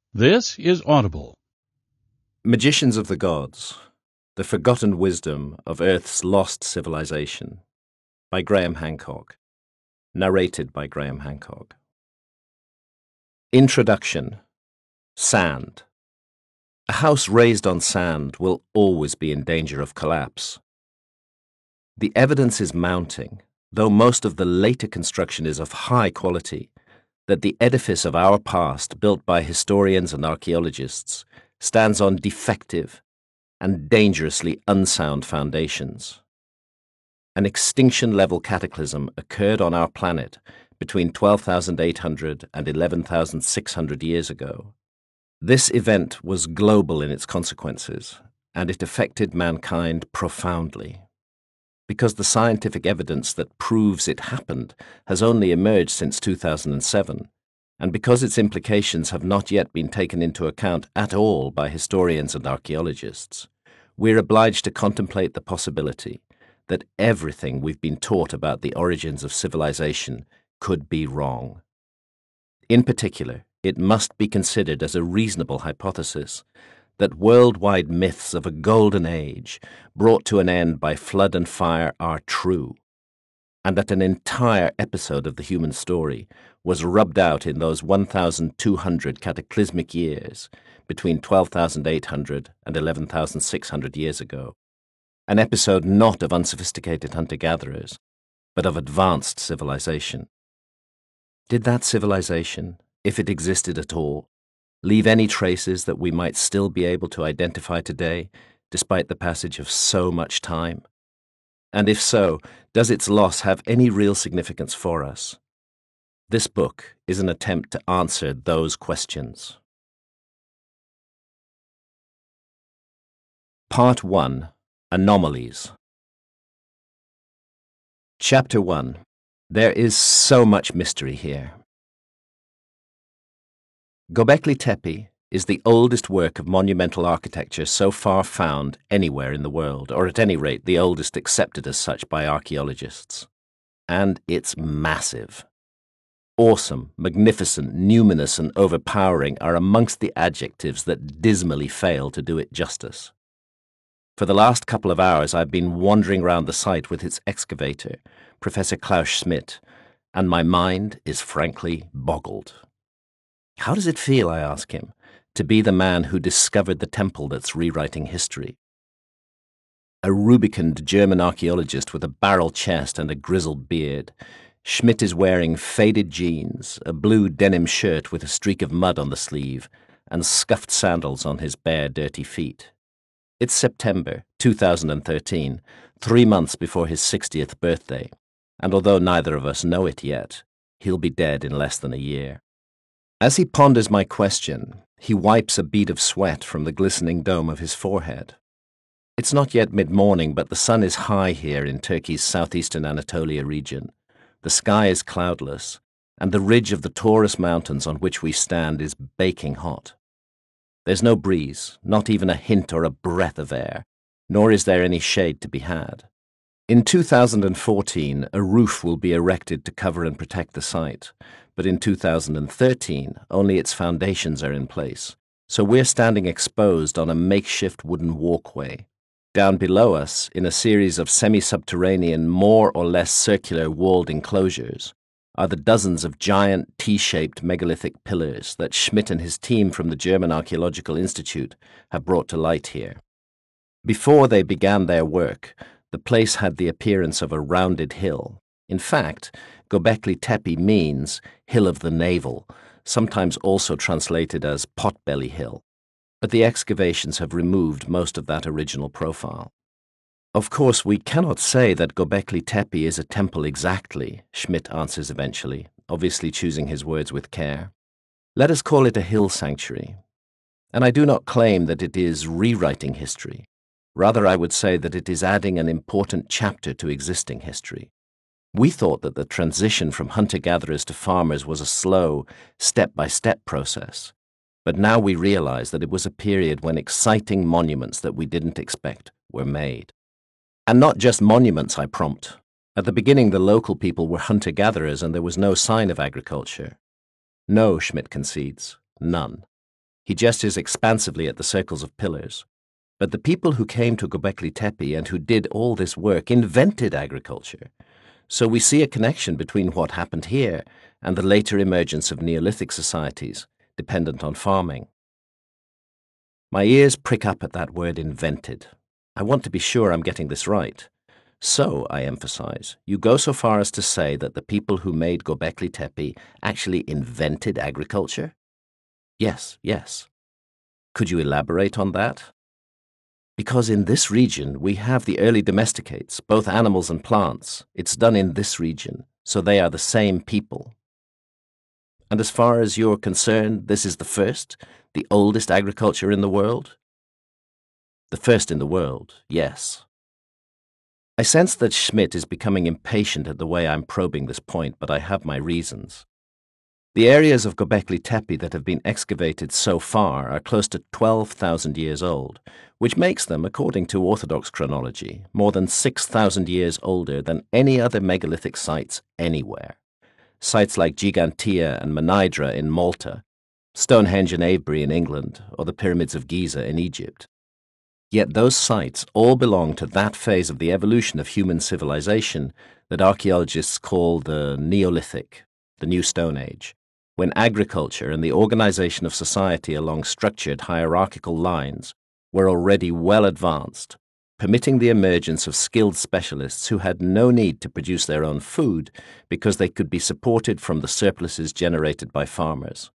This is Audible. Magicians of the Gods, The Forgotten Wisdom of Earth's Lost Civilization by Graham Hancock. Narrated by Graham Hancock. Introduction. Sand. A house raised on sand will always be in danger of collapse. The evidence is mounting, though most of the later construction is of high quality, that the edifice of our past, built by historians and archaeologists, stands on defective and dangerously unsound foundations. An extinction-level cataclysm occurred on our planet between 12,800 and 11,600 years ago. This event was global in its consequences, and it affected mankind profoundly. Because the scientific evidence that proves it happened has only emerged since 2007, and because its implications have not yet been taken into account at all by historians and archaeologists, we're obliged to contemplate the possibility that everything we've been taught about the origins of civilization could be wrong. In particular, it must be considered as a reasonable hypothesis that worldwide myths of a golden age brought to an end by flood and fire are true, and that an entire episode of the human story was rubbed out in those 1,200 cataclysmic years between 12,800 and 11,600 years ago, an episode not of unsophisticated hunter-gatherers, but of advanced civilization. Did that civilization, if it existed at all, leave any traces that we might still be able to identify today, despite the passage of so much time? And if so, does its loss have any real significance for us? This book is an attempt to answer those questions. Part 1. Anomalies. Chapter 1. There is so much mystery here. Göbekli Tepe is the oldest work of monumental architecture so far found anywhere in the world, or at any rate the oldest accepted as such by archaeologists. And it's massive. Awesome, magnificent, numinous and overpowering are amongst the adjectives that dismally fail to do it justice. For the last couple of hours I've been wandering round the site with its excavator, Professor Klaus Schmidt, and my mind is frankly boggled. How does it feel, I ask him, to be the man who discovered the temple that's rewriting history? A rubicund German archaeologist with a barrel chest and a grizzled beard, Schmidt is wearing faded jeans, a blue denim shirt with a streak of mud on the sleeve, and scuffed sandals on his bare, dirty feet. It's September 2013, 3 months before his 60th birthday, and although neither of us know it yet, he'll be dead in less than a year. As he ponders my question, he wipes a bead of sweat from the glistening dome of his forehead. It's not yet mid-morning, but the sun is high here in Turkey's southeastern Anatolia region. The sky is cloudless, and the ridge of the Taurus Mountains on which we stand is baking hot. There's no breeze, not even a hint or a breath of air, nor is there any shade to be had. In 2014, a roof will be erected to cover and protect the site, but in 2013, only its foundations are in place, so we're standing exposed on a makeshift wooden walkway. Down below us, in a series of semi-subterranean, more or less circular walled enclosures, are the dozens of giant T-shaped megalithic pillars that Schmidt and his team from the German Archaeological Institute have brought to light here. Before they began their work, the place had the appearance of a rounded hill. In fact, Göbekli Tepe means Hill of the Navel, sometimes also translated as Potbelly Hill, but the excavations have removed most of that original profile. Of course, we cannot say that Göbekli Tepe is a temple exactly, Schmidt answers eventually, obviously choosing his words with care. Let us call it a hill sanctuary. And I do not claim that it is rewriting history. Rather, I would say that it is adding an important chapter to existing history. We thought that the transition from hunter-gatherers to farmers was a slow, step-by-step process, but now we realize that it was a period when exciting monuments that we didn't expect were made. And not just monuments, I prompt. At the beginning, the local people were hunter-gatherers and there was no sign of agriculture. No, Schmidt concedes, none. He gestures expansively at the circles of pillars. But the people who came to Göbekli Tepe and who did all this work invented agriculture. So we see a connection between what happened here and the later emergence of Neolithic societies dependent on farming. My ears prick up at that word invented. I want to be sure I'm getting this right. So, I emphasize, you go so far as to say that the people who made Göbekli Tepe actually invented agriculture? Yes. Could you elaborate on that? Because in this region we have the early domesticates, both animals and plants. It's done in this region, so they are the same people. And as far as you're concerned, this is the oldest agriculture in the world? The first in the world, yes. I sense that Schmidt is becoming impatient at the way I'm probing this point, but I have my reasons. The areas of Göbekli Tepe that have been excavated so far are close to 12,000 years old, which makes them, according to Orthodox chronology, more than 6,000 years older than any other megalithic sites anywhere. Sites like Gigantia and Menidra in Malta, Stonehenge and Avebury in England, or the Pyramids of Giza in Egypt. Yet those sites all belong to that phase of the evolution of human civilization that archaeologists call the Neolithic, the New Stone Age, when agriculture and the organization of society along structured hierarchical lines were already well advanced, permitting the emergence of skilled specialists who had no need to produce their own food because they could be supported from the surpluses generated by farmers.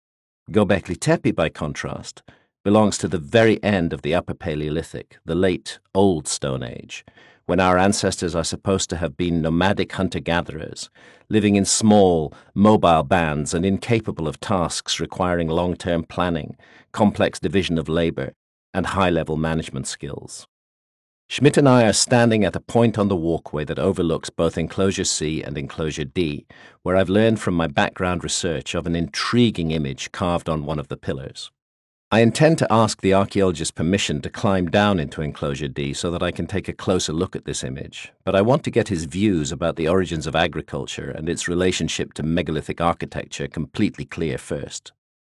Göbekli Tepe, by contrast, belongs to the very end of the Upper Paleolithic, the late Old Stone Age, when our ancestors are supposed to have been nomadic hunter-gatherers, living in small, mobile bands and incapable of tasks requiring long-term planning, complex division of labor, and high-level management skills. Schmidt and I are standing at a point on the walkway that overlooks both Enclosure C and Enclosure D, where I've learned from my background research of an intriguing image carved on one of the pillars. I intend to ask the archaeologist's permission to climb down into Enclosure D so that I can take a closer look at this image, but I want to get his views about the origins of agriculture and its relationship to megalithic architecture completely clear first.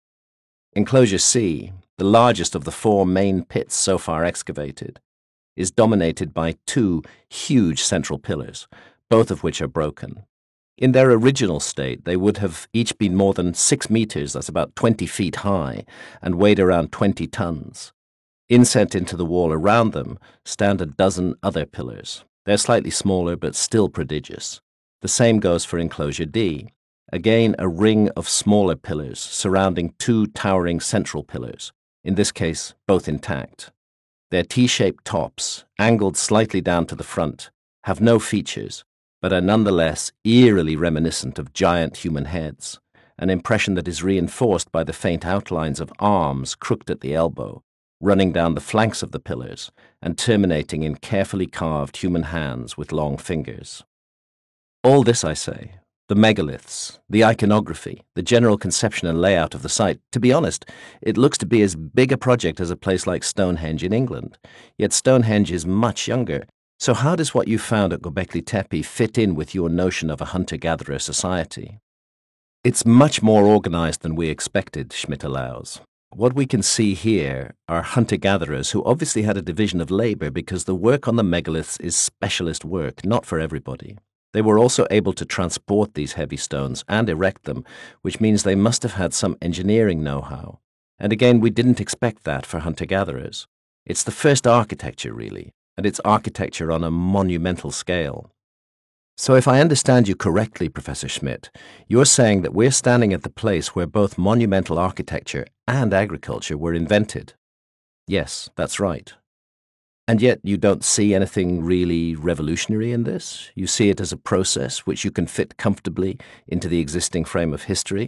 Enclosure C, the largest of the 4 main pits so far excavated, is dominated by 2 huge central pillars, both of which are broken. In their original state, they would have each been more than 6 meters, that's about 20 feet high, and weighed around 20 tons. Inset into the wall around them stand a dozen other pillars. They're slightly smaller, but still prodigious. The same goes for Enclosure D. Again, a ring of smaller pillars surrounding 2 towering central pillars, in this case, both intact. Their T-shaped tops, angled slightly down to the front, have no features, but are nonetheless eerily reminiscent of giant human heads, an impression that is reinforced by the faint outlines of arms crooked at the elbow, running down the flanks of the pillars and terminating in carefully carved human hands with long fingers. All this, I say, the megaliths, the iconography, the general conception and layout of the site, to be honest, it looks to be as big a project as a place like Stonehenge in England, yet Stonehenge is much younger. So how does what you found at Göbekli Tepe fit in with your notion of a hunter-gatherer society? It's much more organized than we expected, Schmidt allows. What we can see here are hunter-gatherers who obviously had a division of labor because the work on the megaliths is specialist work, not for everybody. They were also able to transport these heavy stones and erect them, which means they must have had some engineering know-how. And again, we didn't expect that for hunter-gatherers. It's the first architecture, really, and it's architecture on a monumental scale. So if I understand you correctly, Professor Schmidt, you're saying that we're standing at the place where both monumental architecture and agriculture were invented. Yes, that's right. And yet you don't see anything really revolutionary in this? You see it as a process which you can fit comfortably into the existing frame of history?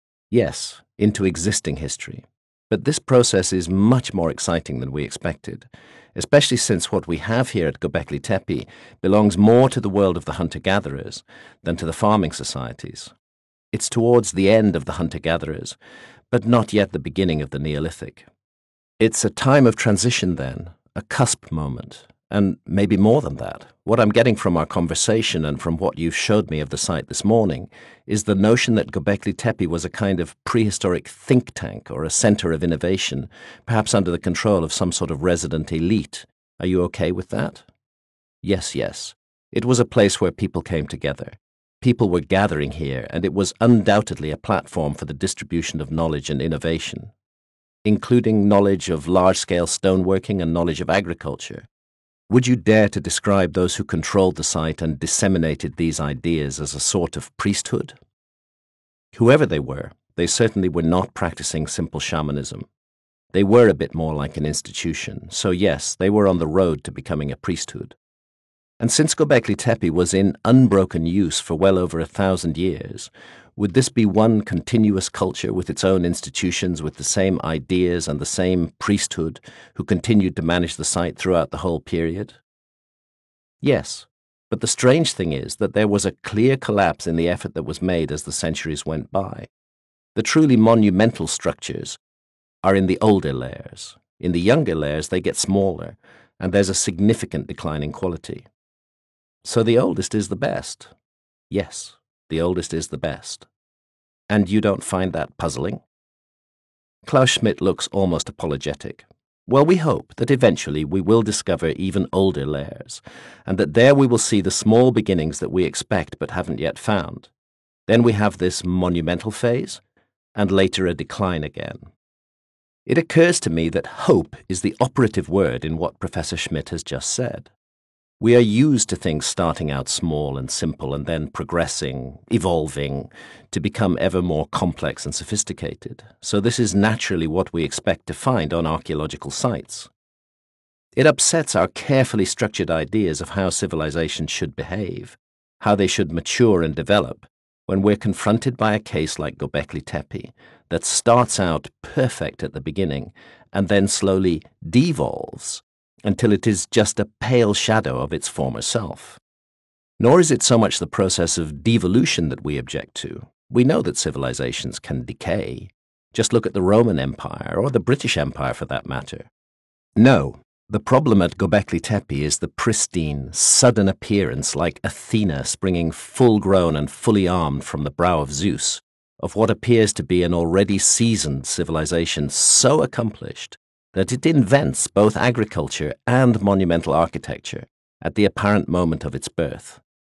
Yes, into existing history. But this process is much more exciting than we expected, especially since what we have here at Göbekli Tepe belongs more to the world of the hunter-gatherers than to the farming societies. It's towards the end of the hunter-gatherers, but not yet the beginning of the Neolithic. It's a time of transition then, a cusp moment, and maybe more than that. What I'm getting from our conversation and from what you've showed me of the site this morning is the notion that Göbekli Tepe was a kind of prehistoric think tank or a center of innovation, perhaps under the control of some sort of resident elite. Are you okay with that? Yes, yes. It was a place where people came together. People were gathering here, and it was undoubtedly a platform for the distribution of knowledge and innovation, including knowledge of large-scale stoneworking and knowledge of agriculture. Would you dare to describe those who controlled the site and disseminated these ideas as a sort of priesthood? Whoever they were, they certainly were not practicing simple shamanism. They were a bit more like an institution, so yes, they were on the road to becoming a priesthood. And since Göbekli Tepe was in unbroken use for well over 1,000 years, would this be one continuous culture with its own institutions, with the same ideas and the same priesthood who continued to manage the site throughout the whole period? Yes, but the strange thing is that there was a clear collapse in the effort that was made as the centuries went by. The truly monumental structures are in the older layers. In the younger layers, they get smaller, and there's a significant decline in quality. So the oldest is the best. Yes, the oldest is the best. And you don't find that puzzling? Klaus Schmidt looks almost apologetic. Well, we hope that eventually we will discover even older layers, and that there we will see the small beginnings that we expect but haven't yet found. Then we have this monumental phase, and later a decline again. It occurs to me that hope is the operative word in what Professor Schmidt has just said. We are used to things starting out small and simple and then progressing, evolving, to become ever more complex and sophisticated. So this is naturally what we expect to find on archaeological sites. It upsets our carefully structured ideas of how civilizations should behave, how they should mature and develop, when we're confronted by a case like Göbekli Tepe that starts out perfect at the beginning and then slowly devolves until it is just a pale shadow of its former self. Nor is it so much the process of devolution that we object to. We know that civilizations can decay. Just look at the Roman Empire, or the British Empire for that matter. No, the problem at Göbekli Tepe is the pristine, sudden appearance like Athena springing full-grown and fully armed from the brow of Zeus, of what appears to be an already seasoned civilization so accomplished that it invents both agriculture and monumental architecture at the apparent moment of its birth.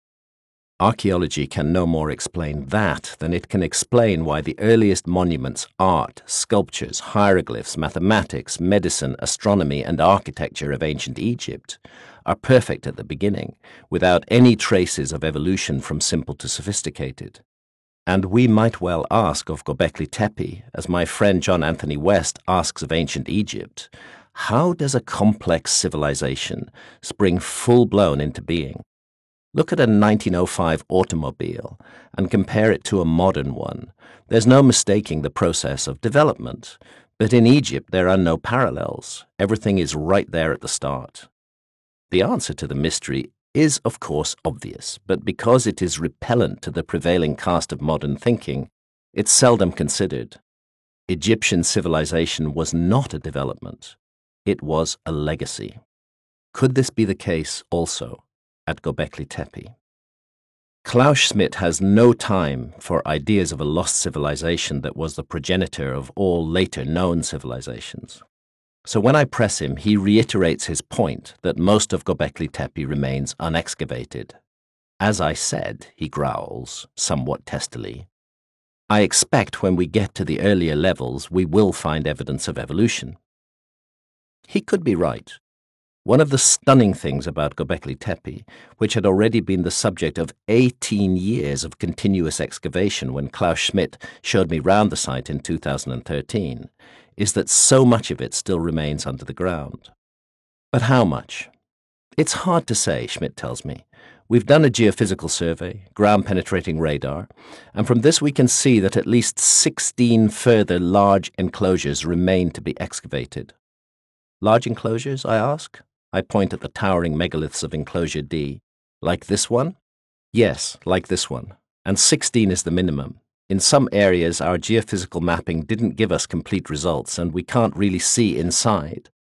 Archaeology can no more explain that than it can explain why the earliest monuments, art, sculptures, hieroglyphs, mathematics, medicine, astronomy, and architecture of ancient Egypt are perfect at the beginning, without any traces of evolution from simple to sophisticated. And we might well ask of Göbekli Tepe, as my friend John Anthony West asks of ancient Egypt, how does a complex civilization spring full-blown into being? Look at a 1905 automobile and compare it to a modern one. There's no mistaking the process of development, but in Egypt there are no parallels. Everything is right there at the start. The answer to the mystery is, of course, obvious, but because it is repellent to the prevailing cast of modern thinking, it's seldom considered. Egyptian civilization was not a development. It was a legacy. Could this be the case also at Göbekli Tepe? Klaus Schmidt has no time for ideas of a lost civilization that was the progenitor of all later known civilizations. So when I press him, he reiterates his point that most of Göbekli Tepe remains unexcavated. As I said, he growls, somewhat testily, I expect when we get to the earlier levels we will find evidence of evolution. He could be right. One of the stunning things about Göbekli Tepe, which had already been the subject of 18 years of continuous excavation when Klaus Schmidt showed me round the site in 2013, is that so much of it still remains under the ground. But how much? It's hard to say, Schmidt tells me. We've done a geophysical survey, ground-penetrating radar, and from this we can see that at least 16 further large enclosures remain to be excavated. Large enclosures, I ask? I point at the towering megaliths of Enclosure D. Like this one? Yes, like this one. And 16 is the minimum. In some areas, our geophysical mapping didn't give us complete results, and we can't really see inside.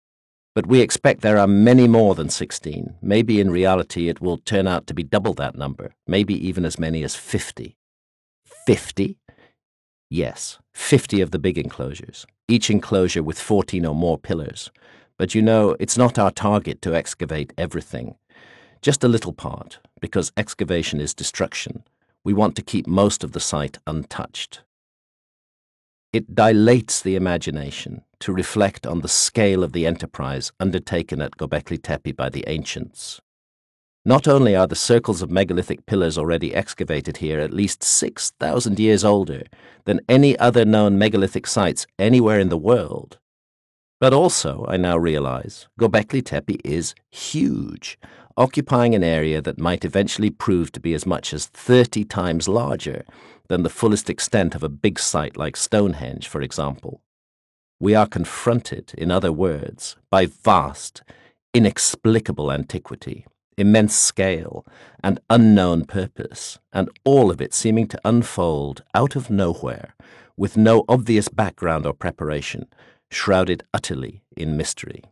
But we expect there are many more than 16. Maybe in reality it will turn out to be double that number, maybe even as many as 50. 50? Yes, 50 of the big enclosures, each enclosure with 14 or more pillars. But you know, it's not our target to excavate everything. Just a little part, because excavation is destruction. We want to keep most of the site untouched. It dilates the imagination to reflect on the scale of the enterprise undertaken at Göbekli Tepe by the ancients. Not only are the circles of megalithic pillars already excavated here at least 6,000 years older than any other known megalithic sites anywhere in the world, but also, I now realize, Göbekli Tepe is huge, occupying an area that might eventually prove to be as much as 30 times larger than the fullest extent of a big site like Stonehenge, for example. We are confronted, in other words, by vast, inexplicable antiquity, immense scale, and unknown purpose, and all of it seeming to unfold out of nowhere, with no obvious background or preparation, shrouded utterly in mystery.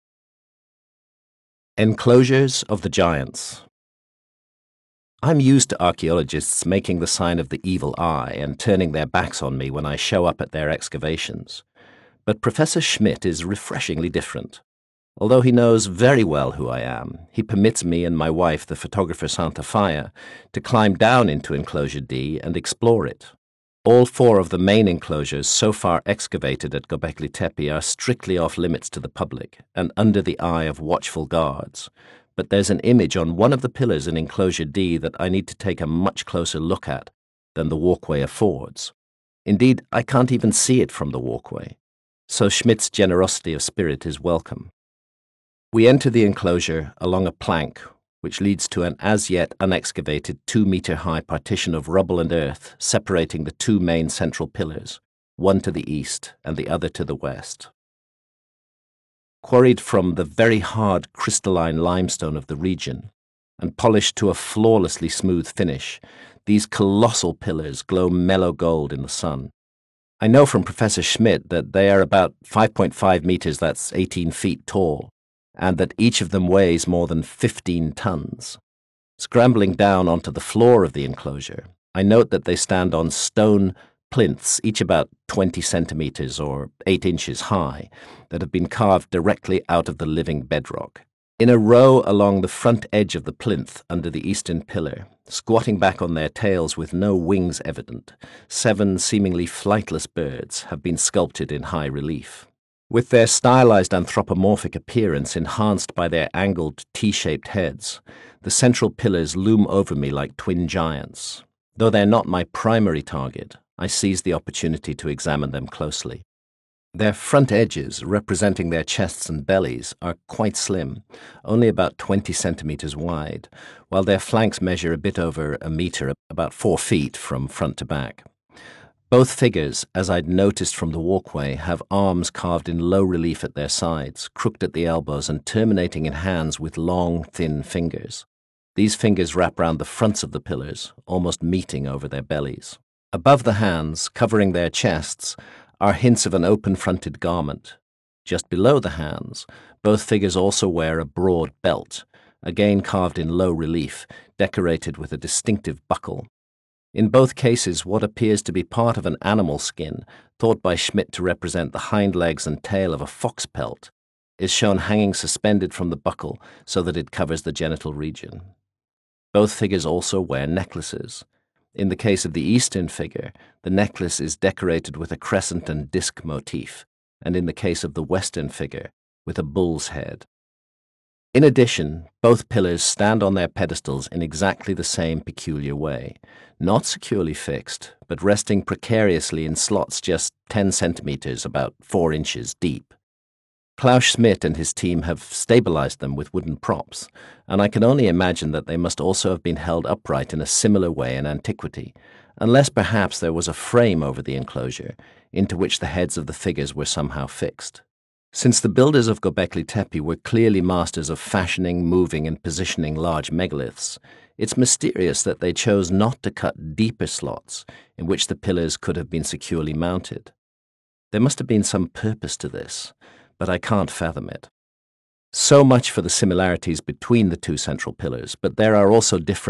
Enclosures of the Giants. I'm used to archaeologists making the sign of the evil eye and turning their backs on me when I show up at their excavations. But Professor Schmidt is refreshingly different. Although he knows very well who I am, he permits me and my wife, the photographer Santa Faya, to climb down into Enclosure D and explore it. All 4 of the main enclosures so far excavated at Göbekli Tepe are strictly off limits to the public and under the eye of watchful guards. But there's an image on one of the pillars in Enclosure D that I need to take a much closer look at than the walkway affords. Indeed, I can't even see it from the walkway. So Schmidt's generosity of spirit is welcome. We enter the enclosure along a plank which leads to an as-yet unexcavated 2-meter-high partition of rubble and earth separating the 2 main central pillars, one to the east and the other to the west. Quarried from the very hard crystalline limestone of the region and polished to a flawlessly smooth finish, these colossal pillars glow mellow gold in the sun. I know from Professor Schmidt that they are about 5.5 meters, that's 18 feet tall, and that each of them weighs more than 15 tons. Scrambling down onto the floor of the enclosure, I note that they stand on stone plinths, each about 20 centimeters or 8 inches high, that have been carved directly out of the living bedrock. In a row along the front edge of the plinth under the eastern pillar, squatting back on their tails with no wings evident, 7 seemingly flightless birds have been sculpted in high relief. With their stylized anthropomorphic appearance enhanced by their angled T-shaped heads, the central pillars loom over me like twin giants. Though they're not my primary target, I seize the opportunity to examine them closely. Their front edges, representing their chests and bellies, are quite slim, only about 20 centimeters wide, while their flanks measure a bit over a meter, about 4 feet from front to back. Both figures, as I'd noticed from the walkway, have arms carved in low relief at their sides, crooked at the elbows and terminating in hands with long, thin fingers. These fingers wrap round the fronts of the pillars, almost meeting over their bellies. Above the hands, covering their chests, are hints of an open-fronted garment. Just below the hands, both figures also wear a broad belt, again carved in low relief, decorated with a distinctive buckle. In both cases, what appears to be part of an animal skin, thought by Schmidt to represent the hind legs and tail of a fox pelt, is shown hanging suspended from the buckle so that it covers the genital region. Both figures also wear necklaces. In the case of the eastern figure, the necklace is decorated with a crescent and disc motif, and in the case of the western figure, with a bull's head. In addition, both pillars stand on their pedestals in exactly the same peculiar way, not securely fixed, but resting precariously in slots just 10 centimeters, about 4 inches deep. Klaus Schmidt and his team have stabilized them with wooden props, and I can only imagine that they must also have been held upright in a similar way in antiquity, unless perhaps there was a frame over the enclosure into which the heads of the figures were somehow fixed. Since the builders of Göbekli Tepe were clearly masters of fashioning, moving, and positioning large megaliths, it's mysterious that they chose not to cut deeper slots in which the pillars could have been securely mounted. There must have been some purpose to this, but I can't fathom it. So much for the similarities between the two central pillars, but there are also differences